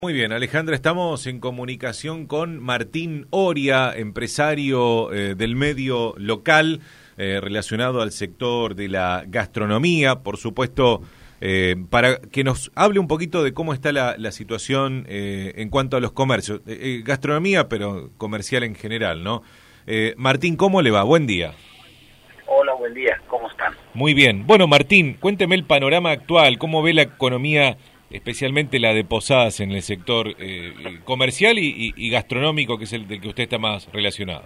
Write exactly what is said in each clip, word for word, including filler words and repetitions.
Muy bien, Alejandra, estamos en comunicación con Martín Oria, empresario eh, del medio local eh, relacionado al sector de la gastronomía, por supuesto, eh, para que nos hable un poquito de cómo está la, la situación eh, en cuanto a los comercios. Eh, eh, gastronomía, pero comercial en general, ¿no? Eh, Martín, ¿cómo le va? Buen día. Hola, buen día, ¿cómo están? Muy bien. Bueno, Martín, cuénteme el panorama actual, ¿cómo ve la economía, especialmente la de Posadas en el sector eh, comercial y, y, y gastronómico, que es el del que usted está más relacionado?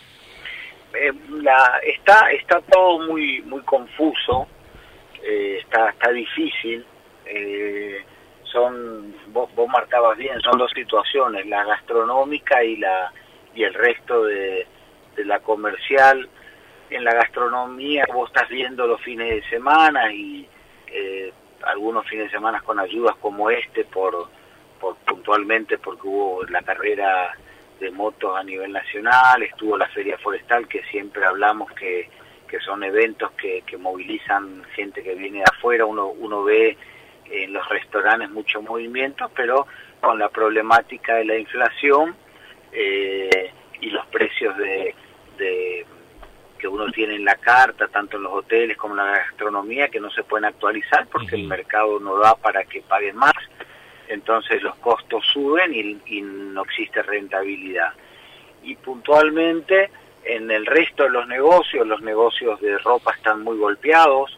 Eh, la, está está todo muy muy confuso, eh, está está difícil. Eh, son vos, vos marcabas bien, son dos situaciones, la gastronómica y la y el resto de, de la comercial. En la gastronomía vos estás viendo los fines de semana y eh, algunos fines de semana con ayudas como este por, por puntualmente porque hubo la carrera de motos a nivel nacional, estuvo la feria forestal, que siempre hablamos que, que son eventos que, que movilizan gente que viene de afuera. Uno, uno ve en los restaurantes mucho movimiento, pero con la problemática de la inflación eh, y los precios de, de que uno tiene en la carta, tanto en los hoteles como en la gastronomía, que no se pueden actualizar porque uh-huh. el mercado no da para que paguen más, entonces los costos suben y, y no existe rentabilidad. Y puntualmente en el resto de los negocios, los negocios de ropa están muy golpeados,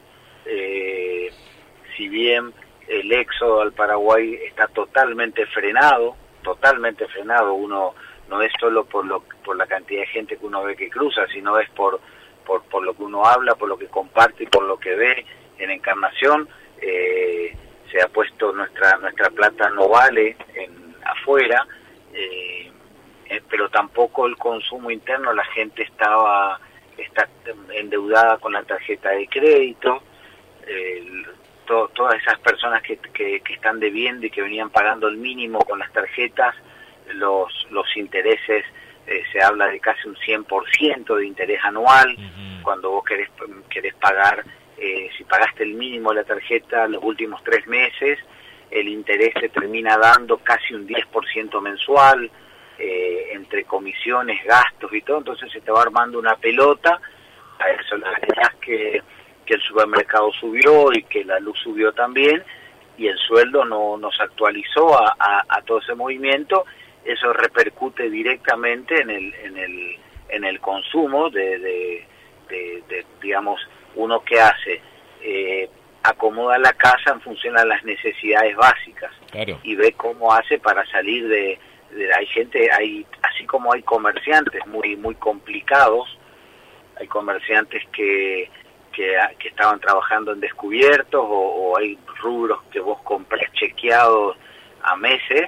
eh, si bien el éxodo al Paraguay está totalmente frenado, totalmente frenado, uno no es solo por lo por la cantidad de gente que uno ve que cruza, sino es por por por lo que uno habla, por lo que comparte y por lo que ve en Encarnación. Eh, se ha puesto nuestra nuestra plata no vale en afuera, eh, eh, pero tampoco el consumo interno. La gente estaba está endeudada con la tarjeta de crédito, eh, to, todas esas personas que, que que están debiendo y que venían pagando el mínimo con las tarjetas, los los intereses, eh, se habla de casi un cien por ciento de interés anual. Uh-huh. Cuando vos querés querés pagar, eh, si pagaste el mínimo de la tarjeta los últimos tres meses, el interés te termina dando casi un diez por ciento mensual, eh, entre comisiones, gastos y todo. Entonces se te va armando una pelota. A eso le agregás que, que el supermercado subió y que la luz subió también, y el sueldo no nos actualizó a, a, a todo ese movimiento. Eso repercute directamente en el en el en el consumo de, de, de, de digamos, uno que hace eh, acomoda la casa en función a las necesidades básicas. Claro. Y ve cómo hace para salir de, de hay gente, hay así como hay comerciantes muy muy complicados, hay comerciantes que que, que estaban trabajando en descubiertos, o, o hay rubros que vos comprás chequeados a meses,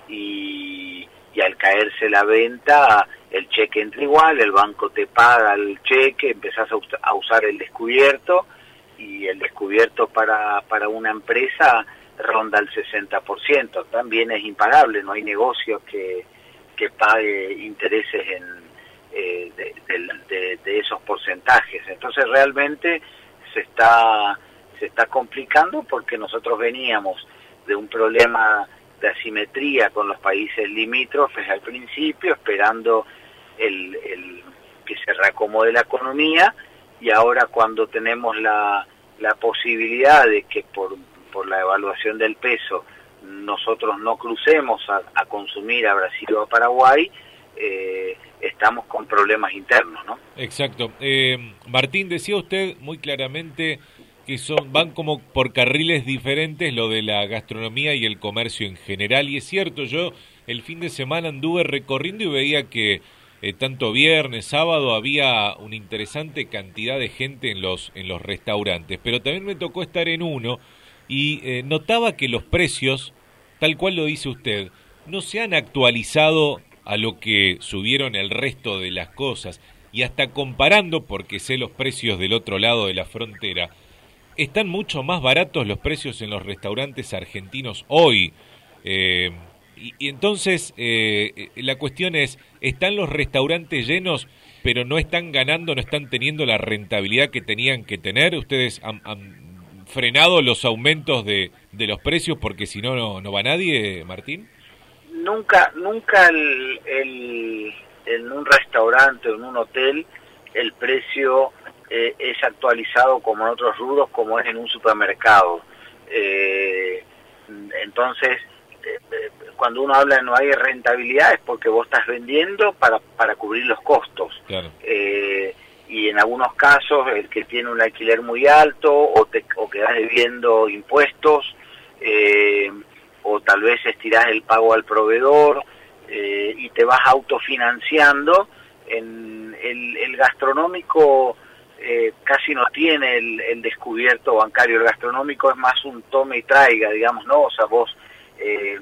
y, y al caerse la venta el cheque entra igual, el banco te paga el cheque, empezás a, a usar el descubierto, y el descubierto para, para una empresa ronda el sesenta por ciento, también es impagable, no hay negocio que, que pague intereses en, eh, de, de, de, de esos porcentajes. Entonces realmente se está, se está complicando, porque nosotros veníamos de un problema de asimetría con los países limítrofes al principio, esperando el, el que se reacomode la economía, y ahora cuando tenemos la, la posibilidad de que por, por la evaluación del peso nosotros no crucemos a, a consumir a Brasil o a Paraguay, eh, estamos con problemas internos, ¿no? Exacto. Eh, Martín, decía usted muy claramente que son van como por carriles diferentes lo de la gastronomía y el comercio en general, y es cierto, yo el fin de semana anduve recorriendo y veía que eh, tanto viernes, sábado había una interesante cantidad de gente en los en los restaurantes, pero también me tocó estar en uno y eh, notaba que los precios, tal cual lo dice usted, no se han actualizado a lo que subieron el resto de las cosas, y hasta comparando, porque sé los precios del otro lado de la frontera, están mucho más baratos los precios en los restaurantes argentinos hoy. Eh, y, y entonces eh, la cuestión es, ¿están los restaurantes llenos pero no están ganando, no están teniendo la rentabilidad que tenían que tener? ¿Ustedes han, han frenado los aumentos de, de los precios porque si no, no va nadie, Martín? nunca, nunca el, el, en un restaurante o en un hotel el precio eh, es actualizado como en otros rubros, como es en un supermercado. Eh, entonces, eh, cuando uno habla de no hay rentabilidad es porque vos estás vendiendo para, para cubrir los costos. Claro. Eh, y en algunos casos el que tiene un alquiler muy alto o, te, o quedás debiendo impuestos, eh, o tal vez estirás el pago al proveedor eh, y te vas autofinanciando. En el, el gastronómico eh, casi no tiene el, el descubierto bancario. El gastronómico es más un tome y traiga, digamos, ¿no? O sea, vos, eh,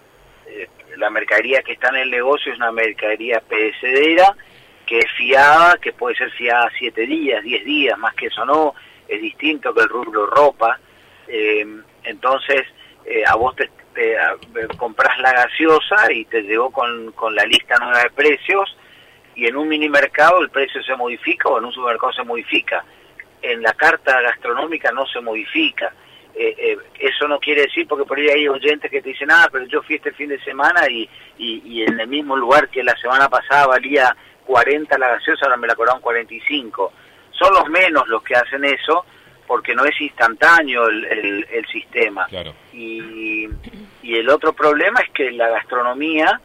eh, la mercadería que está en el negocio es una mercadería perecedera, que es fiada, que puede ser fiada siete días, diez días, más que eso no, es distinto que el rubro ropa. Eh, entonces, eh, a vos te, te a, compras la gaseosa y te llegó con, con la lista nueva de precios, y en un mini mercado el precio se modifica o en un supermercado se modifica. En la carta gastronómica no se modifica. Eh, eh, eso no quiere decir, porque por ahí hay oyentes que te dicen, ah, pero yo fui este fin de semana y, y, y en el mismo lugar que la semana pasada valía cuarenta la gaseosa, ahora me la cobraron cuarenta y cinco. Son los menos los que hacen eso, porque no es instantáneo el, el, el sistema. Claro. Y, y el otro problema es que la gastronomía,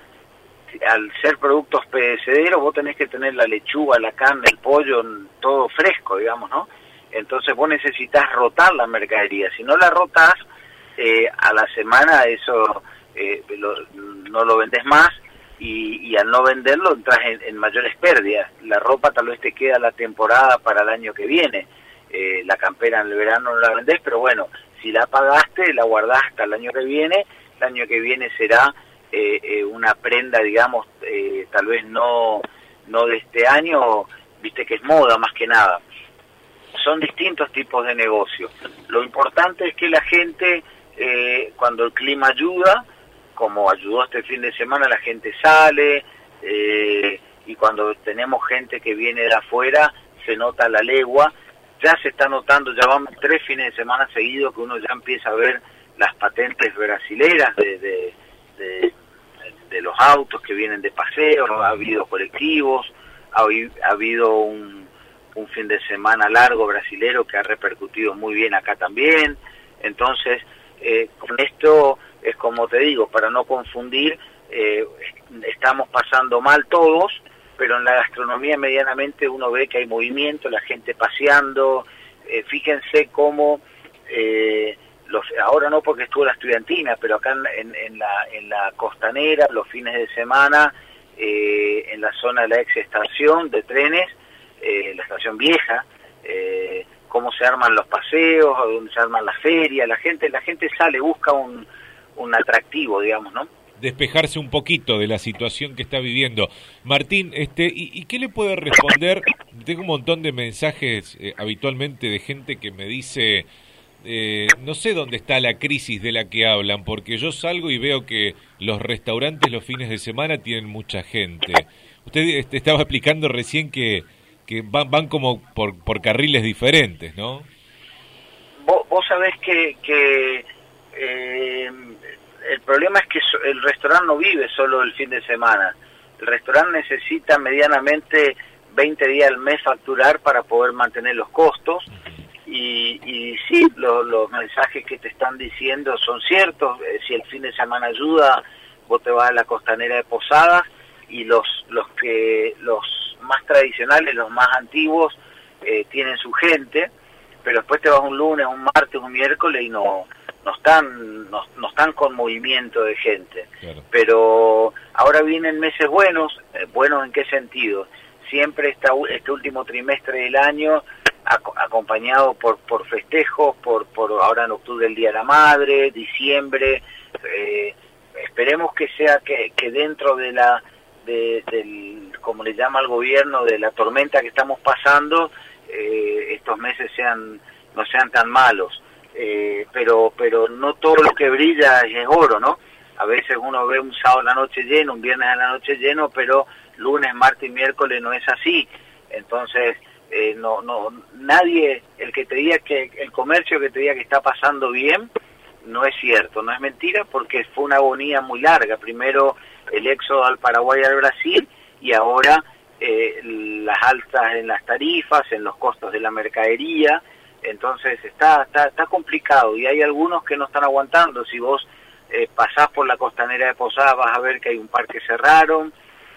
al ser productos perecederos, vos tenés que tener la lechuga, la carne, el pollo, todo fresco, digamos, ¿no? Entonces vos necesitas rotar la mercadería. Si no la rotás, eh, a la semana eso eh, lo, no lo vendés más, y, y al no venderlo entras en, en mayores pérdidas. La ropa tal vez te queda la temporada para el año que viene. Eh, la campera en el verano no la vendés, pero bueno, si la pagaste, la guardás hasta el año que viene. El año que viene será eh, eh, una prenda, digamos, eh, tal vez no, no de este año, viste que es moda más que nada. Son distintos tipos de negocio. Lo importante es que la gente, eh, cuando el clima ayuda, como ayudó este fin de semana, la gente sale, eh, y cuando tenemos gente que viene de afuera, se nota la legua. Ya se está notando, ya vamos tres fines de semana seguidos que uno ya empieza a ver las patentes brasileras de, de, de, de los autos que vienen de paseo. Ha habido colectivos, ha, ha habido un, un fin de semana largo brasilero que ha repercutido muy bien acá también. Entonces, eh, con esto es como te digo, para no confundir, eh, estamos pasando mal todos, pero en la gastronomía medianamente uno ve que hay movimiento, la gente paseando. Eh, fíjense cómo, eh, los, ahora no porque estuvo la estudiantina, pero acá en, en, la, en la costanera, los fines de semana, eh, en la zona de la ex estación de trenes, eh, la estación vieja, eh, cómo se arman los paseos, dónde se arman las ferias, la gente, la gente sale, busca un, un atractivo, digamos, ¿no? Despejarse un poquito de la situación que está viviendo. Martín, este, ¿y, y qué le puede responder? Tengo un montón de mensajes eh, habitualmente de gente que me dice, eh, no sé dónde está la crisis de la que hablan, porque yo salgo y veo que los restaurantes los fines de semana tienen mucha gente. Usted este, estaba explicando recién que, que van, van como por, por carriles diferentes, ¿no? Vos, vos sabés que... que eh... el problema es que el restaurante no vive solo el fin de semana. El restaurante necesita medianamente veinte días al mes facturar para poder mantener los costos. Y, y sí, lo, los mensajes que te están diciendo son ciertos. Eh, si el fin de semana ayuda, vos te vas a la costanera de Posadas, y los los que los más tradicionales, los más antiguos, eh, tienen su gente, pero después te vas un lunes, un martes, un miércoles y no... no están no, no están con movimiento de gente. Claro. Pero ahora vienen meses buenos. Eh, ¿buenos en qué sentido? Siempre está este último trimestre del año ac acompañado por por festejos, por por ahora en octubre el Día de la Madre, diciembre. Eh, esperemos que sea que, que dentro de la de, del, como le llama el gobierno, de la tormenta que estamos pasando, eh, estos meses sean no sean tan malos. Eh, pero pero no todo lo que brilla es oro, ¿no? A veces uno ve un sábado en la noche lleno, un viernes en la noche lleno, pero lunes, martes y miércoles no es así. Entonces, eh, no no nadie, el que te diga que el comercio que te diga que está pasando bien, no es cierto, no es mentira, porque fue una agonía muy larga. Primero el éxodo al Paraguay y al Brasil, y ahora eh, las altas en las tarifas, en los costos de la mercadería. Entonces está, está, está complicado, y hay algunos que no están aguantando. Si vos eh, pasás por la costanera de Posadas, vas a ver que hay un par que cerraron.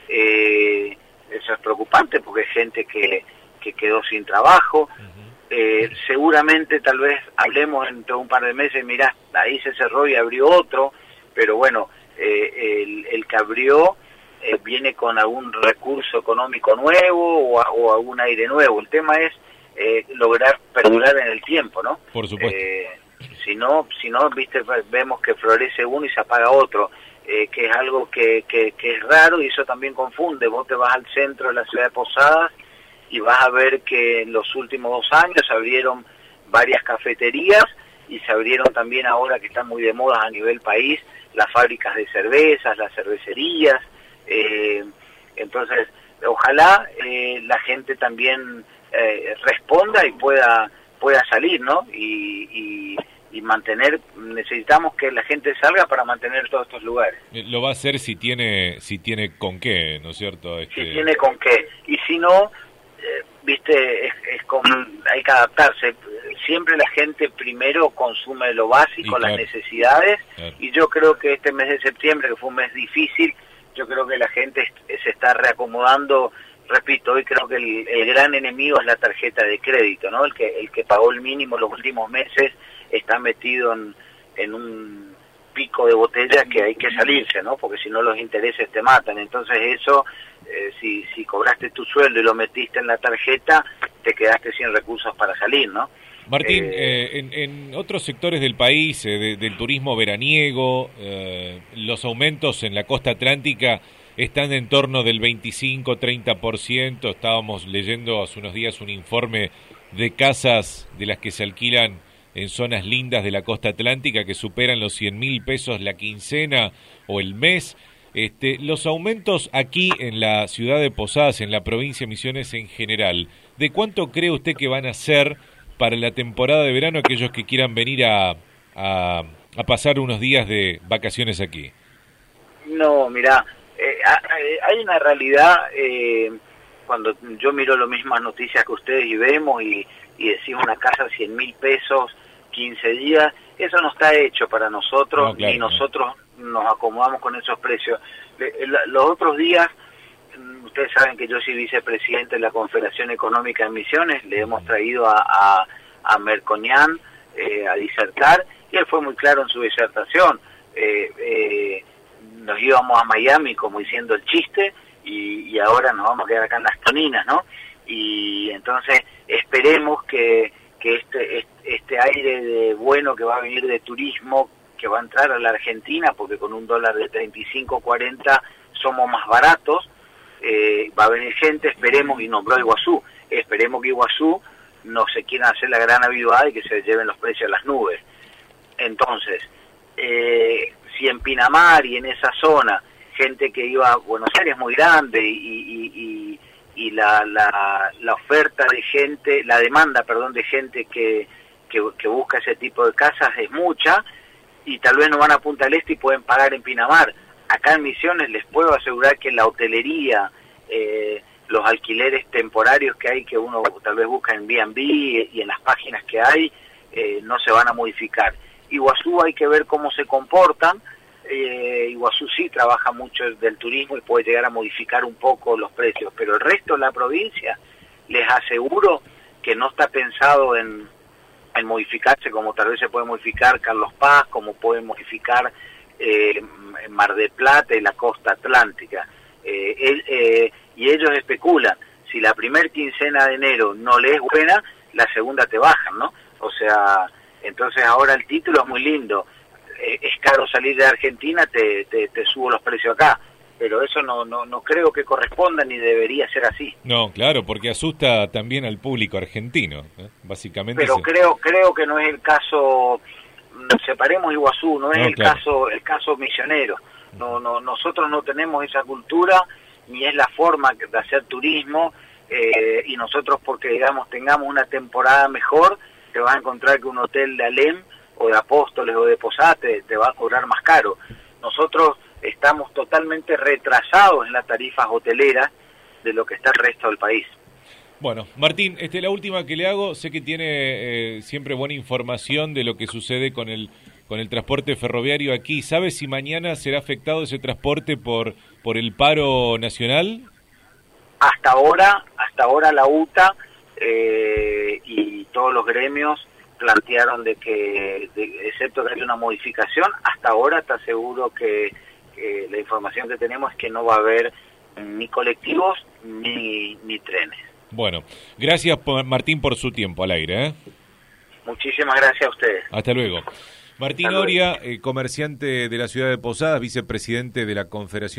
Eh, eso es preocupante, porque hay gente que, que quedó sin trabajo. Eh, seguramente tal vez hablemos dentro de un par de meses, mirá, ahí se cerró y abrió otro, pero bueno, eh, el, el que abrió eh, viene con algún recurso económico nuevo o, a, o algún aire nuevo. El tema es eh, lograr perdurar en el tiempo, ¿no? Por supuesto. Eh, si no, si no, viste, vemos que florece uno y se apaga otro, eh, que es algo que, que, que es raro, y eso también confunde. Vos te vas al centro de la ciudad de Posadas y vas a ver que en los últimos dos años se abrieron varias cafeterías, y se abrieron también, ahora que están muy de moda a nivel país, las fábricas de cervezas, las cervecerías. Eh, entonces, ojalá eh, la gente también eh, responda y pueda pueda salir, ¿no? Y, y, y mantener, necesitamos que la gente salga para mantener todos estos lugares. Lo va a hacer si tiene si tiene con qué, ¿no es cierto? Este... Si tiene con qué. Y si no, eh, viste, es, es con, hay que adaptarse. Siempre la gente primero consume lo básico, claro, las necesidades, claro. Y yo creo que este mes de septiembre, que fue un mes difícil, yo creo que la gente se está reacomodando. Repito, hoy creo que el, el gran enemigo es la tarjeta de crédito, ¿no? El que el que pagó el mínimo los últimos meses está metido en, en un pico de botella que hay que salirse, ¿no? Porque si no, los intereses te matan. Entonces eso, eh, si, si cobraste tu sueldo y lo metiste en la tarjeta, te quedaste sin recursos para salir, ¿no? Martín, eh, eh, en, en otros sectores del país, eh, de, del turismo veraniego, eh, los aumentos en la costa atlántica están en torno del veinticinco a treinta por ciento. Estábamos leyendo hace unos días un informe de casas de las que se alquilan en zonas lindas de la costa atlántica que superan los cien mil pesos la quincena o el mes. Este, los aumentos aquí en la ciudad de Posadas, en la provincia de Misiones en general, ¿de cuánto cree usted que van a ser para la temporada de verano aquellos que quieran venir a, a, a pasar unos días de vacaciones aquí? No, mirá, eh, hay una realidad, eh, cuando yo miro las mismas noticias que ustedes y vemos, y, y decimos una casa cien mil pesos, quince días, eso no está hecho para nosotros, no, claro, y nosotros no. nos acomodamos con esos precios. Los otros días, ustedes saben que yo soy vicepresidente de la Confederación Económica de Misiones, le hemos traído a, a, a Merconian eh, a disertar, y él fue muy claro en su disertación. Eh, eh, nos íbamos a Miami como diciendo el chiste, y, y ahora nos vamos a quedar acá en las Toninas, ¿no? Y entonces esperemos que, que este, este, este aire de bueno que va a venir de turismo, que va a entrar a la Argentina, porque con un dólar de treinta y cinco, cuarenta somos más baratos, eh, va a venir gente, esperemos, y nombró Iguazú, esperemos que Iguazú no se quiera hacer la gran avivada y que se lleven los precios a las nubes. Entonces, eh, si en Pinamar y en esa zona, gente que iba a Buenos Aires es muy grande, y, y, y, y la, la, la oferta de gente, la demanda, perdón, de gente que, que, que busca ese tipo de casas es mucha, y tal vez no van a Punta del Este y pueden pagar en Pinamar. Acá en Misiones les puedo asegurar que la hotelería, eh, los alquileres temporarios que hay, que uno tal vez busca en B and B y en las páginas que hay, eh, no se van a modificar. Iguazú hay que ver cómo se comportan. eh, Iguazú sí trabaja mucho del turismo y puede llegar a modificar un poco los precios, pero el resto de la provincia, les aseguro que no está pensado en, en modificarse como tal vez se puede modificar Carlos Paz, como puede modificar eh, Mar del Plata y la costa atlántica. Eh, él, eh, y ellos especulan, si la primer quincena de enero no le es buena, la segunda te bajan, ¿no? O sea, entonces ahora el título es muy lindo, eh, es caro salir de Argentina, te, te, te subo los precios acá, pero eso no, no, no creo que corresponda ni debería ser así. No, claro, porque asusta también al público argentino, ¿eh? Básicamente. Pero se... creo creo que no es el caso, separemos Iguazú, no es no, el claro. caso el caso misionero. No, no, nosotros no tenemos esa cultura, ni es la forma de hacer turismo, eh, y nosotros porque, digamos, tengamos una temporada mejor, te vas a encontrar que un hotel de Alem o de Apóstoles o de Posadas te, te va a cobrar más caro. Nosotros estamos totalmente retrasados en las tarifas hoteleras de lo que está el resto del país. Bueno, Martín, este, la última que le hago, sé que tiene eh, siempre buena información de lo que sucede con el con el transporte ferroviario aquí. ¿Sabe si mañana será afectado ese transporte por por el paro nacional? Hasta ahora, hasta ahora la U T A eh, y todos los gremios plantearon de que, de, excepto que haya una modificación, hasta ahora está seguro que, que la información que tenemos es que no va a haber ni colectivos ni, ni trenes. Bueno, gracias Martín por su tiempo al aire, ¿eh? Muchísimas gracias a ustedes. Hasta luego. Martín Oria, eh, comerciante de la ciudad de Posadas, vicepresidente de la Confederación